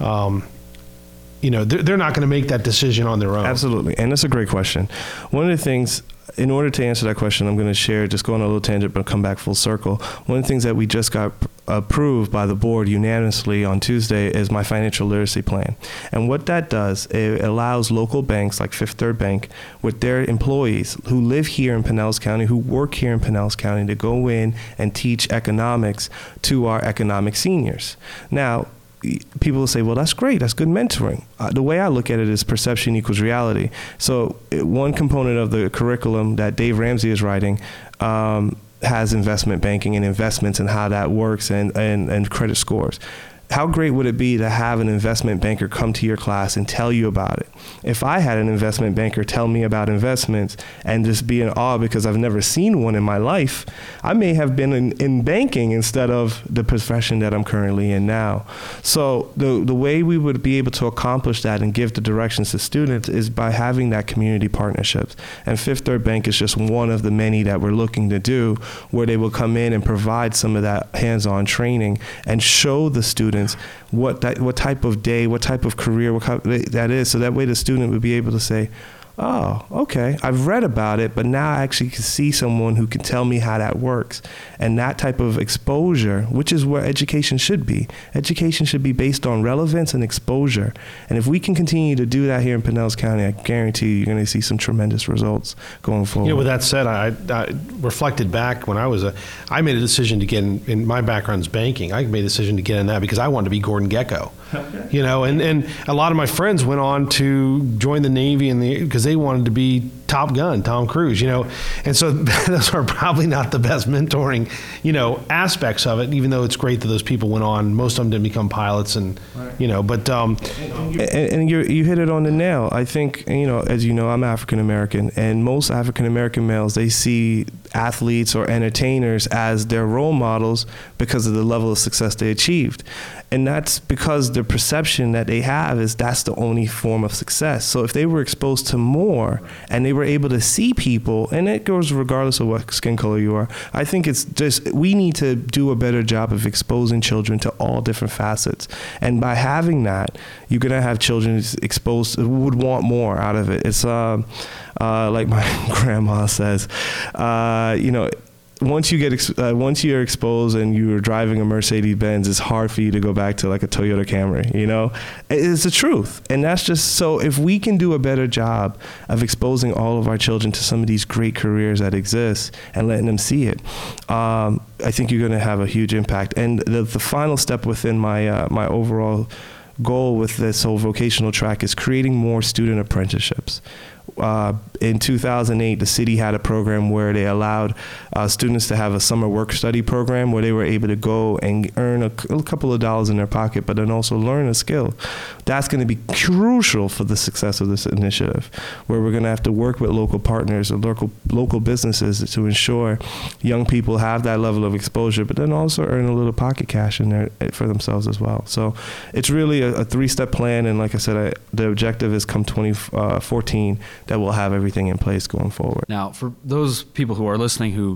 not going to make that decision on their own. Absolutely. And that's a great question. One of the things, in order to answer that question, I'm going to share, just go on a little tangent, but come back full circle. One of the things that we just got approved by the board unanimously on Tuesday is my financial literacy plan. And what that does, it allows local banks like Fifth Third Bank with their employees who live here in Pinellas County, who work here in Pinellas County, to go in and teach economics to our economic seniors. Now, people will say, well, that's great. That's good mentoring. The way I look at it is perception equals reality. So one component of the curriculum that Dave Ramsey is writing has investment banking and investments and how that works and credit scores. How great would it be to have an investment banker come to your class and tell you about it? If I had an investment banker tell me about investments and just be in awe because I've never seen one in my life, I may have been in banking instead of the profession that I'm currently in now. So the way we would be able to accomplish that and give the directions to students is by having that community partnerships. And Fifth Third Bank is just one of the many that we're looking to do, where they will come in and provide some of that hands-on training and show the students what type of day, what type of career that is, so that way the student would be able to say, oh, okay, I've read about it, but now I actually can see someone who can tell me how that works. And that type of exposure, which is where education should be. Education should be based on relevance and exposure. And if we can continue to do that here in Pinellas County, I guarantee you're going to see some tremendous results going forward. With that said, I reflected back when I made a decision to get in my background's banking. I made a decision to get in that because I wanted to be Gordon Gekko. You know, and a lot of my friends went on to join the Navy because they wanted to be Top Gun, Tom Cruise, you know. And so those are probably not the best mentoring, you know, aspects of it, even though it's great that those people went on. Most of them didn't become pilots and, you know, but. And you hit it on the nail. I think, you know, as you know, I'm African-American, and most African-American males, they see athletes or entertainers as their role models because of the level of success they achieved. And that's because the perception that they have is that's the only form of success. So if they were exposed to more and they were able to see people, and it goes regardless of what skin color you are, I think it's just, we need to do a better job of exposing children to all different facets. And by having that, you're going to have children exposed who would want more out of it. It's like my grandma says, you know, once you're exposed and you're driving a Mercedes-Benz, it's hard for you to go back to like a Toyota Camry, you know? It's the truth. And that's just, so if we can do a better job of exposing all of our children to some of these great careers that exist and letting them see it, I think you're going to have a huge impact. And the final step within my my overall goal with this whole vocational track is creating more student apprenticeships. In 2008, the city had a program where they allowed students to have a summer work study program where they were able to go and earn a couple of dollars in their pocket, but then also learn a skill. That's going to be crucial for the success of this initiative, where we're going to have to work with local partners and local businesses to ensure young people have that level of exposure, but then also earn a little pocket cash in there for themselves as well. So it's really a three-step plan, and like I said, the objective is come 2014 that we'll have everything in place going forward. Now, for those people who are listening who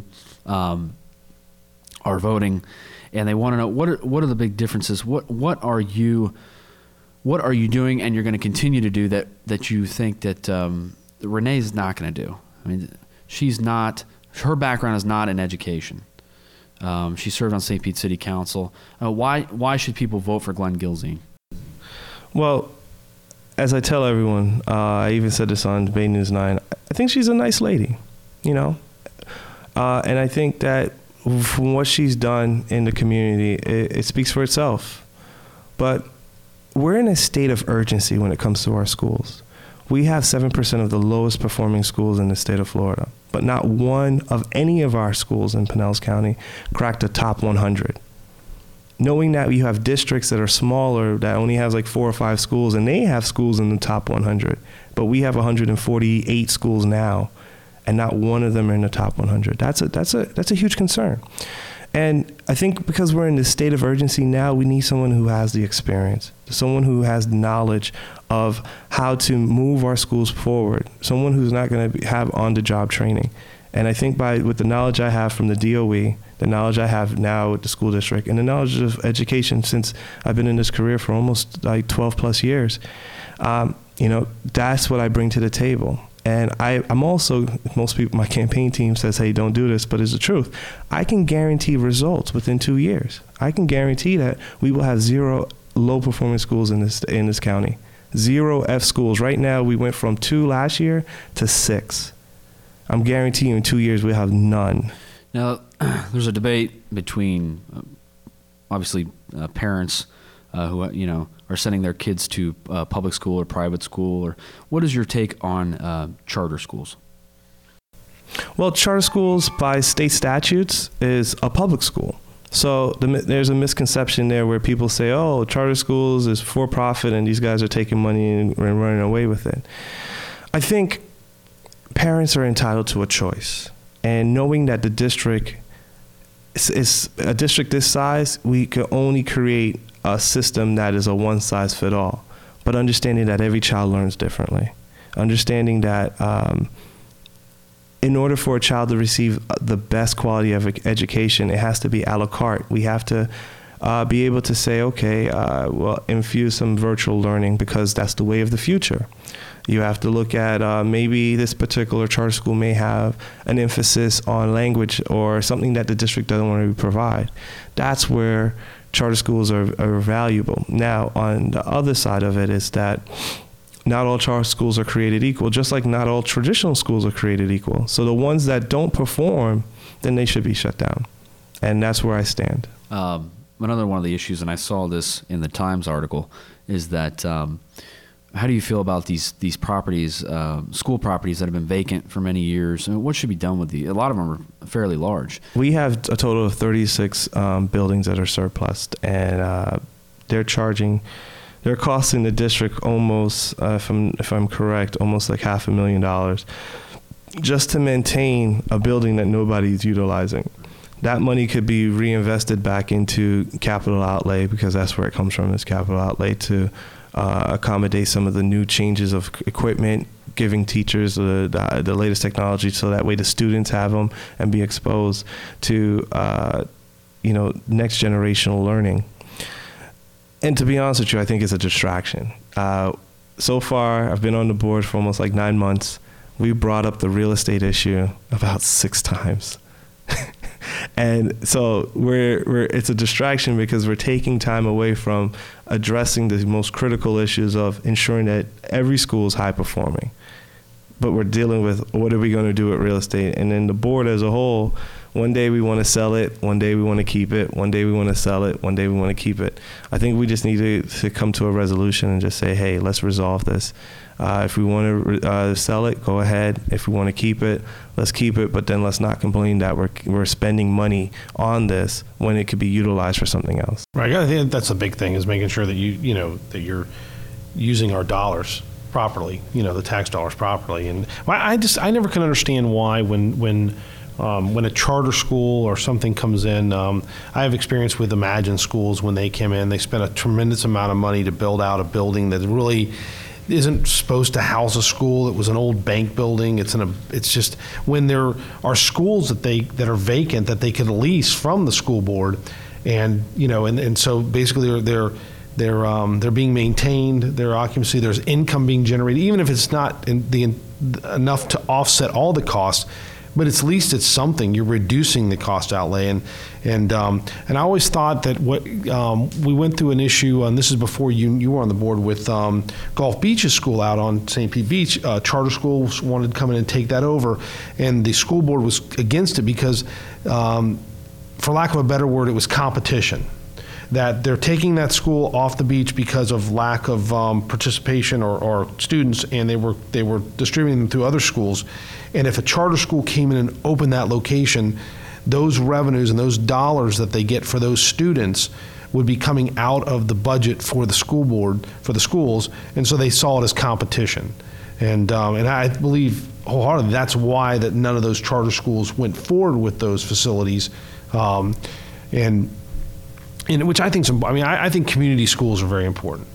are voting, and they want to know what are the big differences? What are you doing, and you're going to continue to do that you think that Renee's not going to do? I mean, her background is not in education. She served on St. Pete City Council. Why should people vote for Glenn Gilzean? Well, as I tell everyone, I even said this on Debate News 9, I think she's a nice lady, you know? And I think that from what she's done in the community, it speaks for itself. But we're in a state of urgency when it comes to our schools. We have 7% of the lowest performing schools in the state of Florida, but not one of any of our schools in Pinellas County cracked the top 100. Knowing that you have districts that are smaller that only has like 4 or 5 schools, and they have schools in the top 100, but we have 148 schools now, and not one of them are in the top 100. That's a huge concern. And I think because we're in this state of urgency now, we need someone who has the experience, someone who has knowledge of how to move our schools forward, someone who's not going to have on-the-job training. And I think with the knowledge I have from the DOE, the knowledge I have now with the school district, and the knowledge of education since I've been in this career for almost like 12 plus years, you know, that's what I bring to the table. And I'm also, most people, my campaign team says, hey, don't do this, but it's the truth. I can guarantee results within 2 years. I can guarantee that we will have 0 low-performing schools in this county. 0 F schools. Right now, we went from 2 last year to 6. I'm guaranteeing in 2 years we'll have none. Now, there's a debate between, obviously, parents who, you know, are sending their kids to public school or private school. Or what is your take on charter schools? Well, charter schools by state statutes is a public school. So there's a misconception there where people say, oh, charter schools is for profit and these guys are taking money and running away with it. I think parents are entitled to a choice. And knowing that the district is a district this size, we can only create a system that is a one-size-fits-all. But understanding that every child learns differently. Understanding that in order for a child to receive the best quality of education, it has to be a la carte. We have to be able to say, okay, well, infuse some virtual learning because that's the way of the future. You have to look at maybe this particular charter school may have an emphasis on language or something that the district doesn't want to provide. That's where charter schools are valuable. Now, on the other side of it is that not all charter schools are created equal, just like not all traditional schools are created equal. So the ones that don't perform, then they should be shut down. And that's where I stand. another one of the issues, and I saw this in the Times article, is that how do you feel about these properties, school properties that have been vacant for many years? And what should be done with a lot of them are fairly large. We have a total of 36 buildings that are surplus, and they're costing the district almost, if I'm correct, almost like $500,000 just to maintain a building that nobody's utilizing. That money could be reinvested back into capital outlay, because that's where it comes from, is capital outlay, to accommodate some of the new changes of equipment, giving teachers the latest technology, so that way the students have them and be exposed to next generational learning. And to be honest with you, I think it's a distraction. So far, I've been on the board for almost like 9 months. We brought up the real estate issue about 6 times. And so it's a distraction, because we're taking time away from addressing the most critical issues of ensuring that every school is high performing. But we're dealing with, what are we going to do with real estate? And then the board as a whole, one day we want to sell it, one day we want to keep it, one day we want to sell it, one day we want to keep it. I think we just need to come to a resolution and just say, hey, let's resolve this. If we want to sell it, go ahead. If we want to keep it, let's keep it. But then let's not complain that we're spending money on this when it could be utilized for something else. Right. I think that's a big thing, is making sure that that you're using our dollars properly, the tax dollars properly. And I never can understand why when a charter school or something comes in, I have experience with Imagine schools. When they came in, they spent a tremendous amount of money to build out a building that really isn't supposed to house a school. It was an old bank building. It's just, when there are schools that are vacant that they can lease from the school board, and so basically they're being maintained, their occupancy, there's income being generated, even if it's not enough to offset all the costs. But at least it's something. You're reducing the cost outlay, and I always thought that we went through an issue, and this is before you were on the board, with Gulf Beach's school out on St. Pete Beach. Charter schools wanted to come in and take that over, and the school board was against it because, for lack of a better word, it was competition. That they're taking that school off the beach because of lack of participation or students, and they were distributing them through other schools. And if a charter school came in and opened that location, those revenues and those dollars that they get for those students would be coming out of the budget for the school board, for the schools, and so they saw it as competition. And I believe wholeheartedly that's why that none of those charter schools went forward with those facilities, and which I think I think community schools are very important,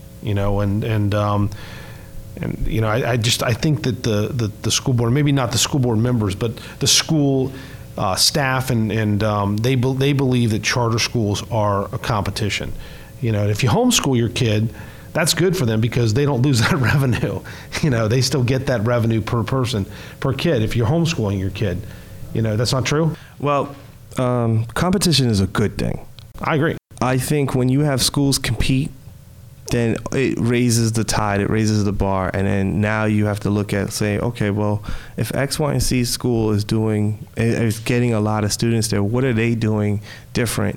I think that the school board, maybe not the school board members, but the school staff, and they believe that charter schools are a competition. And if you homeschool your kid, that's good for them, because they don't lose that revenue. They still get that revenue per person, per kid. If you're homeschooling your kid, that's not true. Well, competition is a good thing. I agree. I think when you have schools compete, then it raises the tide, it raises the bar, and then now you have to look at, say, okay, well, if X, Y, and Z school is getting a lot of students there, what are they doing different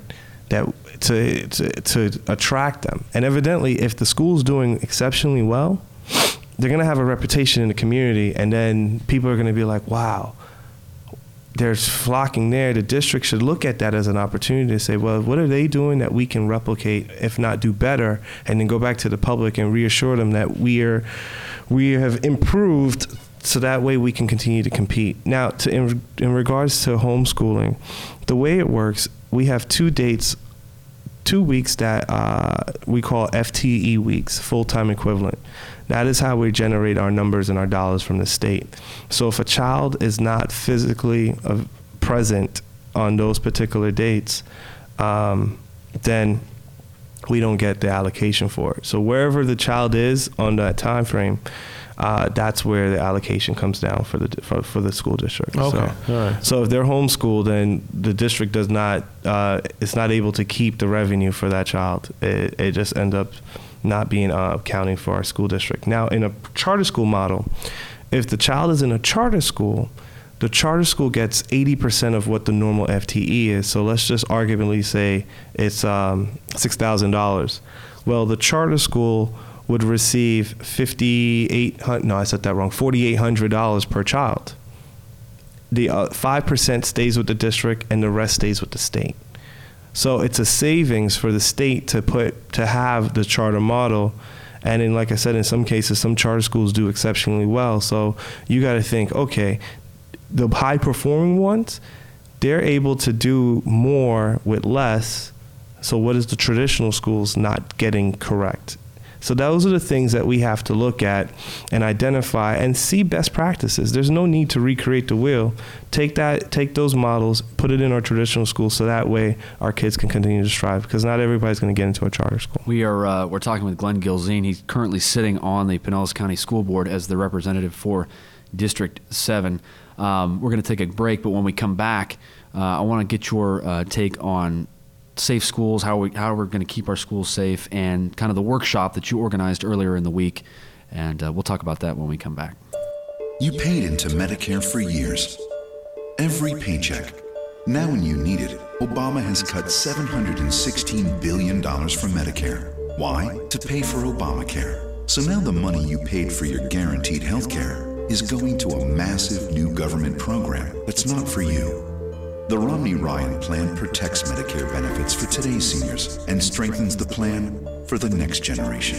to attract them? And evidently, if the school's doing exceptionally well, they're going to have a reputation in the community, and then people are going to be like, wow, they're flocking there. The district should look at that as an opportunity to say, well, what are they doing that we can replicate, if not do better, and then go back to the public and reassure them that we have improved, so that way we can continue to compete. Now, in regards to homeschooling, the way it works, we have 2 weeks that we call FTE weeks, full-time equivalent. That is how we generate our numbers and our dollars from the state. So if a child is not physically present on those particular dates, then we don't get the allocation for it. So wherever the child is on that time frame, that's where the allocation comes down for the school district. Okay. All right. So if they're homeschooled, then the district does not it's not able to keep the revenue for that child. It just ends up not being accounting for our school district. Now, in a charter school model, if the child is in a charter school, the charter school gets 80% of what the normal FTE is. So let's just arguably say it's $6,000. Well, the charter school would receive $4,800 per child. The 5% stays with the district and the rest stays with the state. So it's a savings for the state to have the charter model. And then, like I said, in some cases, some charter schools do exceptionally well. So you got to think, okay, the high performing ones, they're able to do more with less. So what is the traditional schools not getting correct? So those are the things that we have to look at and identify and see best practices. There's no need to recreate the wheel. Take those models, put it in our traditional schools, so that way our kids can continue to strive, because not everybody's going to get into a charter school. We're talking with Glenn Gilzine. He's currently sitting on the Pinellas County School Board as the representative for District 7. We're going to take a break, but when we come back, I want to get your take on safe schools, how we're going to keep our schools safe, and kind of the workshop that you organized earlier in the week. And we'll talk about that when we come back. You paid into Medicare for years. Every paycheck. Now when you need it, Obama has cut $716 billion from Medicare. Why? To pay for Obamacare. So now the money you paid for your guaranteed health care is going to a massive new government program that's not for you. The Romney-Ryan plan protects Medicare benefits for today's seniors and strengthens the plan for the next generation.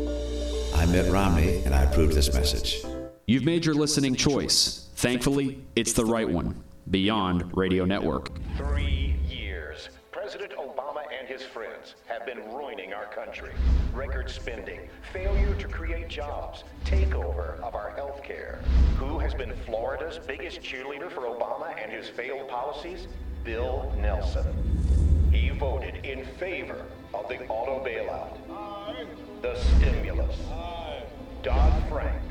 I'm Mitt Romney, and I approve this message. You've made your listening choice. Thankfully, it's the right one. Beyond Radio Network. 3 years. President Obama and his friends have been ruining our country. Record spending, failure to create jobs, takeover of our health care. Who has been Florida's biggest cheerleader for Obama and his failed policies? Bill Nelson. He voted in favor of the auto bailout, the stimulus, Dodd-Frank,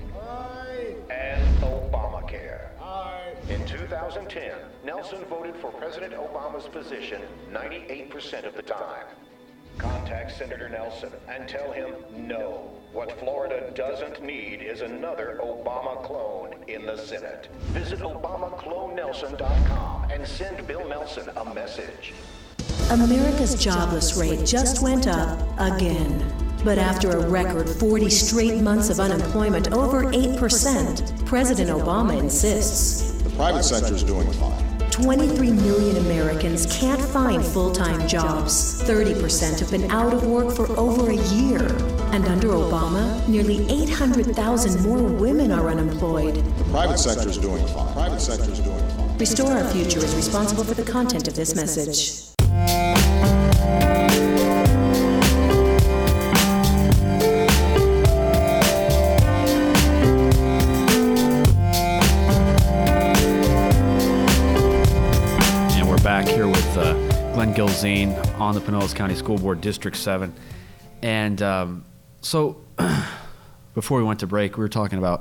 and Obamacare. In 2010, Nelson voted for President Obama's position 98% of the time. Contact Senator Nelson and tell him no. What Florida doesn't need is another Obama clone in the Senate. Visit ObamaCloneNelson.com and send Bill Nelson a message. America's jobless rate just went up again. But after a record 40 straight months of unemployment over 8%, President Obama insists the private sector is doing fine. 23 million Americans can't find full-time jobs. 30% have been out of work for over a year. And under Obama, nearly 800,000 more women are unemployed. The private sector is doing fine. Private sector is doing fine. Restore Our Future is responsible for the content of this message. Back here with Glenn Gilzine on the Pinellas County School Board, District 7. And so before we went to break, we were talking about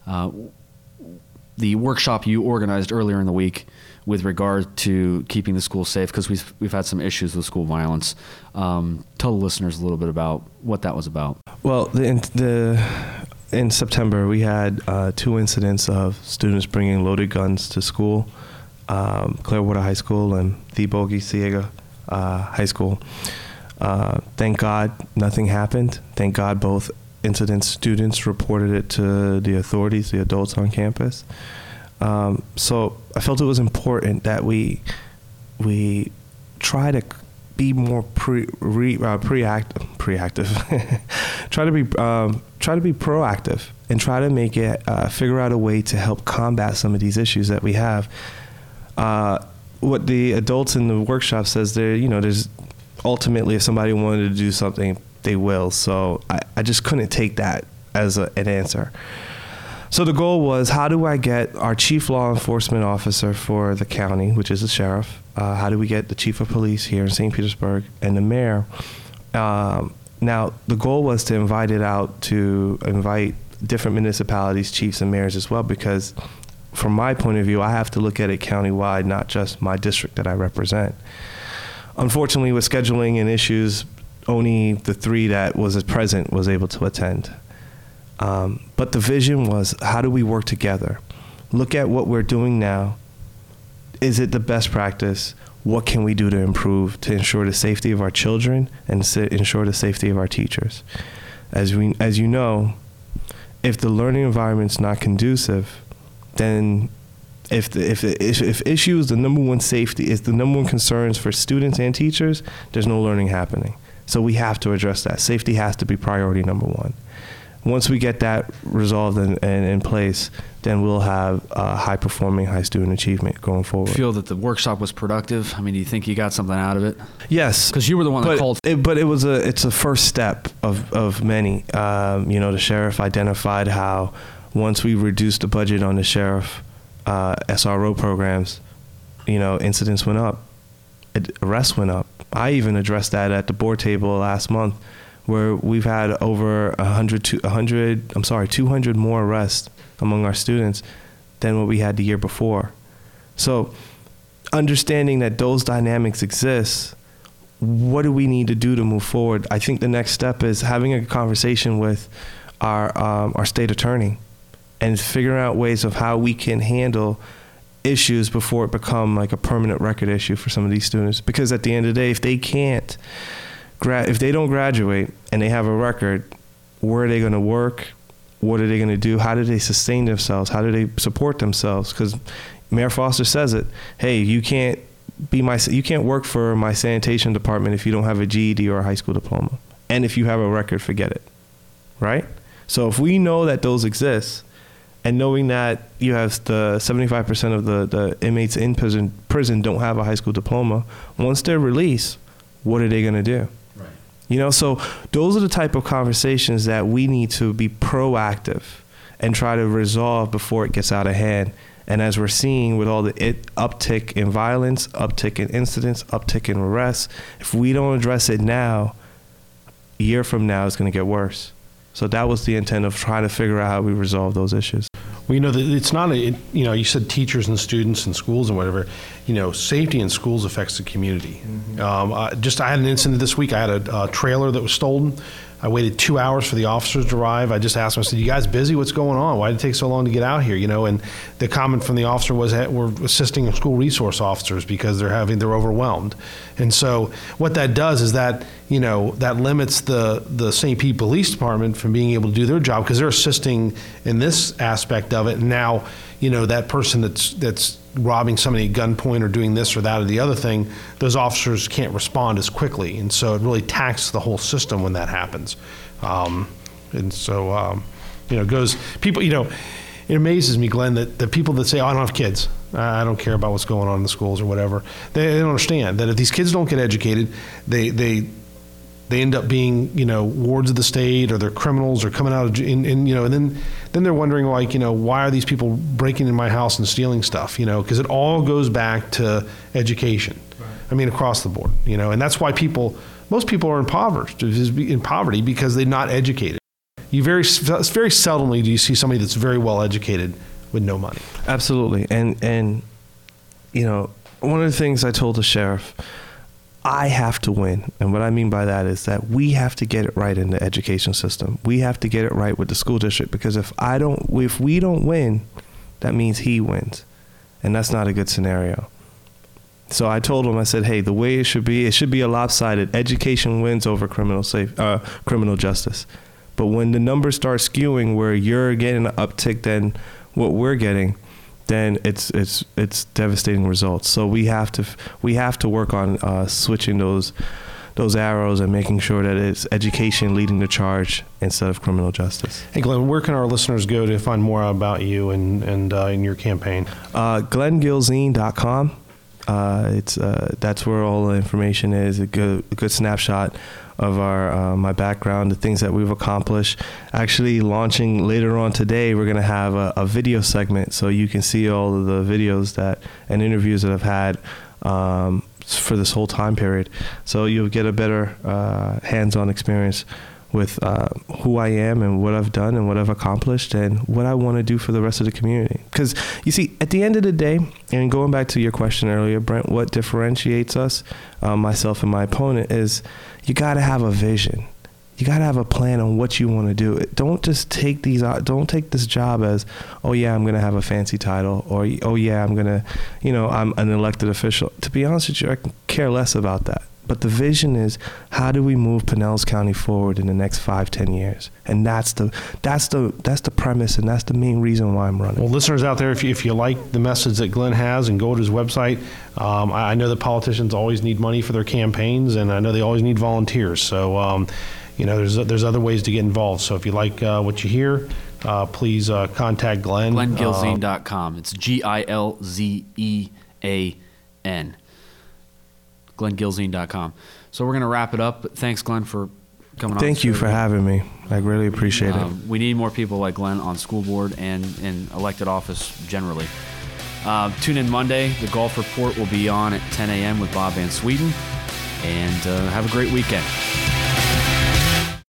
the workshop you organized earlier in the week with regard to keeping the schools safe, because we've had some issues with school violence. Tell the listeners a little bit about what that was about. Well, in September, we had 2 incidents of students bringing loaded guns to school. Clearwater High School and the Bogie Ciega High School. Thank God nothing happened. Thank God both incident students reported it to the authorities, the adults on campus. So I felt it was important that we try to be more proactive. try to be proactive and try to make it figure out a way to help combat some of these issues that we have. What the adults in the workshop says, there's ultimately, if somebody wanted to do something, they will. So I just couldn't take that as an answer. So the goal was, how do I get our chief law enforcement officer for the county, which is the sheriff? How do we get the chief of police here in St. Petersburg and the mayor? Now, the goal was to invite different municipalities, chiefs and mayors as well, because from my point of view, I have to look at it countywide, not just my district that I represent. Unfortunately, with scheduling and issues, only the 3 that was present was able to attend. But the vision was, how do we work together? look at what we're doing now. Is it the best practice? What can we do to improve to ensure the safety of our children and ensure the safety of our teachers? As you know, if the learning environment's not conducive, then if issues, the number one safety is the number one concerns for students and teachers, there's no learning happening. So we have to address that. Safety has to be priority number one. Once we get that resolved and in place, then we'll have high-performing, high student achievement going forward. Feel that the workshop was productive? I mean, do you think you got something out of it? Yes, because you were the one that called. It's a first step of many. The sheriff identified how once we reduced the budget on the sheriff SRO programs, incidents went up, arrests went up. I even addressed that at the board table last month, where we've had over 200 more arrests among our students than what we had the year before. So understanding that those dynamics exist, what do we need to do to move forward? I think the next step is having a conversation with our state attorney and figuring out ways of how we can handle issues before it become like a permanent record issue for some of these students. Because at the end of the day, if they don't graduate and they have a record, where are they going to work? What are they going to do? How do they sustain themselves? How do they support themselves? Because Mayor Foster says it. Hey, you can't work for my sanitation department if you don't have a GED or a high school diploma. And if you have a record, forget it. Right? So if we know that those exist, and knowing that you have the 75% of the inmates in prison don't have a high school diploma, once they're released, what are they going to do? Right. So those are the type of conversations that we need to be proactive and try to resolve before it gets out of hand. And as we're seeing with all the uptick in violence, uptick in incidents, uptick in arrests, if we don't address it now, a year from now, it's going to get worse. So that was the intent of trying to figure out how we resolve those issues. Well, that it's not you said teachers and students and schools and whatever, safety in schools affects the community. Mm-hmm. I had an incident this week. I had a trailer that was stolen. I waited 2 hours for the officers to arrive. I just asked them, I said, you guys busy? What's going on? Why did it take so long to get out here? And the comment from the officer was, we're assisting school resource officers because they're overwhelmed. And so what that does is that, that limits the St. Pete Police Department from being able to do their job because they're assisting in this aspect of it. And now, that person that's robbing somebody at gunpoint or doing this or that or the other thing, those officers can't respond as quickly. And so it really taxes the whole system when that happens. It amazes me, Glenn, that the people that say, I don't have kids, I don't care about what's going on in the schools or whatever, they don't understand that if these kids don't get educated, they end up being, wards of the state, or they're criminals, or coming out of, and then they're wondering, why are these people breaking in my house and stealing stuff? Because it all goes back to education. Right. I mean, across the board, and that's why most people are impoverished, in poverty, because they're not educated. Very seldomly do you see somebody that's very well educated with no money. Absolutely, and one of the things I told the sheriff, I have to win. And what I mean by that is that we have to get it right in the education system. We have to get it right with the school district, because if we don't win, that means he wins. And that's not a good scenario. So I told him, I said, hey, the way it should be a lopsided. Education wins over criminal justice. But when the numbers start skewing where you're getting an uptick than what we're getting, then it's devastating results. So we have to work on switching those arrows and making sure that it's education leading the charge instead of criminal justice. Hey, Glenn, where can our listeners go to find more about you and in your campaign? GlennGilzine.com. That's where all the information is. A good snapshot of my background, the things that we've accomplished. Actually, launching later on today, we're going to have a video segment, so you can see all of the videos and interviews that I've had for this whole time period. So you'll get a better hands-on experience with who I am and what I've done and what I've accomplished and what I want to do for the rest of the community. Because you see, at the end of the day, and going back to your question earlier, Brent, what differentiates us, myself and my opponent, is you got to have a vision. You got to have a plan on what you want to do. Don't just take don't take this job as, oh yeah, I'm going to have a fancy title, or oh yeah, I'm going to, I'm an elected official. To be honest with you, I can care less about that. But the vision is, how do we move Pinellas County forward in the next 5-10 years? And that's the premise, and that's the main reason why I'm running. Well, listeners out there, if you like the message that Glenn has, and go to his website. I know that politicians always need money for their campaigns, and I know they always need volunteers. So, there's other ways to get involved. So if you like what you hear, please contact Glenn. GlennGilzean.com. It's GILZEAN. GlennGilzean.com. So we're going to wrap it up. But thanks, Glenn, for coming on. Thank you for having me. I really appreciate it. We need more people like Glenn on school board and in elected office generally. Tune in Monday. The Golf Report will be on at 10 a.m. with Bob Van Sweden. And have a great weekend.